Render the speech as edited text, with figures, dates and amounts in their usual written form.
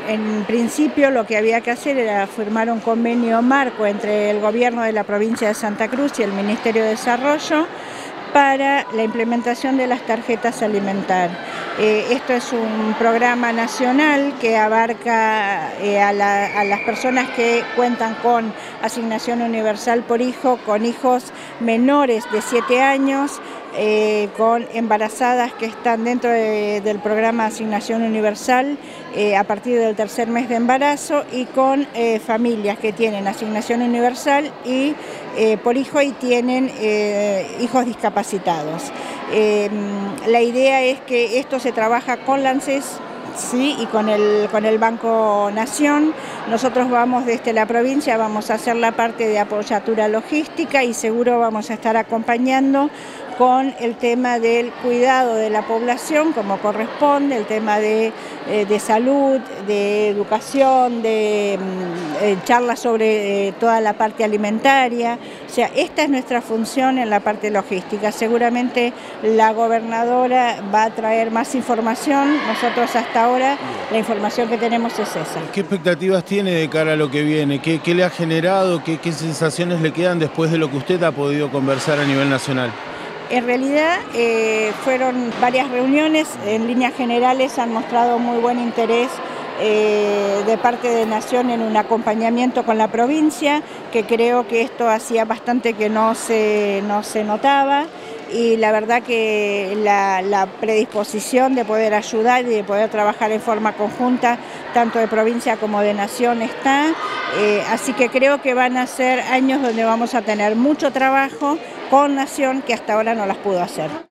En principio lo que había que hacer era firmar un convenio marco entre el gobierno de la provincia de Santa Cruz y el Ministerio de Desarrollo para la implementación de las tarjetas alimentar. Esto es un programa nacional que abarca a las personas que cuentan con asignación universal por hijo, con hijos menores de 7 años, con embarazadas que están dentro del programa de asignación universal a partir del tercer mes de embarazo y con familias que tienen asignación universal y por hijo y tienen hijos discapacitados. La idea es que esto se trabaja con la ANSES, sí, y con el Banco Nación. Nosotros vamos desde la provincia, vamos a hacer la parte de apoyatura logística y seguro vamos a estar acompañando con el tema del cuidado de la población como corresponde, el tema de salud, de educación, de charlas sobre toda la parte alimentaria. O sea, esta es nuestra función en la parte logística. Seguramente la gobernadora va a traer más información. Nosotros hasta ahora la información que tenemos es esa. ¿Qué expectativas tiene de cara a lo que viene? ¿Qué le ha generado? ¿Qué sensaciones le quedan después de lo que usted ha podido conversar a nivel nacional? En realidad fueron varias reuniones, en líneas generales han mostrado muy buen interés de parte de Nación en un acompañamiento con la provincia, que creo que esto hacía bastante que no se notaba, y la verdad que la predisposición de poder ayudar y de poder trabajar en forma conjunta, tanto de provincia como de Nación está, así que creo que van a ser años donde vamos a tener mucho trabajo con Nación que hasta ahora no las pudo hacer.